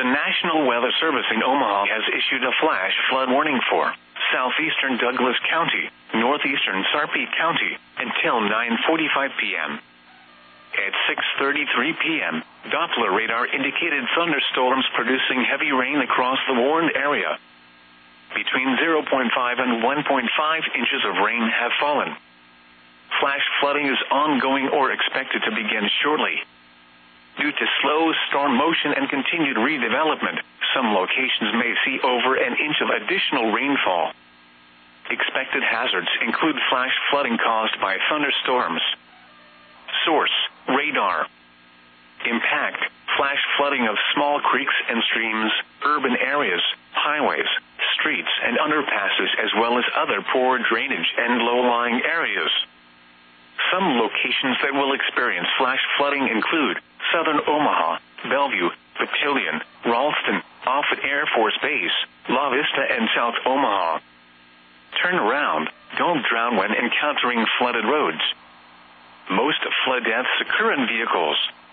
National Weather Service in Omaha has issued a flash flood warning for southeastern Douglas County, northeastern Sarpy County, until 9:45 p.m. At 6:33 p.m., Doppler radar indicated thunderstorms producing heavy rain across the warned area. Between 0.5 and 1.5 inches of rain have fallen. Flash flooding is ongoing or expected to begin shortly. Due to slow storm motion and continued redevelopment, some locations may see over an inch of additional rainfall. Expected hazards include flash flooding caused by thunderstorms. Source: radar. Impact: flash flooding of small creeks and streams, urban areas, highways, streets and underpasses, as well as other poor drainage and low-lying areas. Some locations that will experience flash flooding include southern Omaha, Bellevue, Papillion, Ralston, Offutt Air Force Base, La Vista, and South Omaha. Turn around. Don't drown when encountering flooded roads. Most flood deaths occur in vehicles.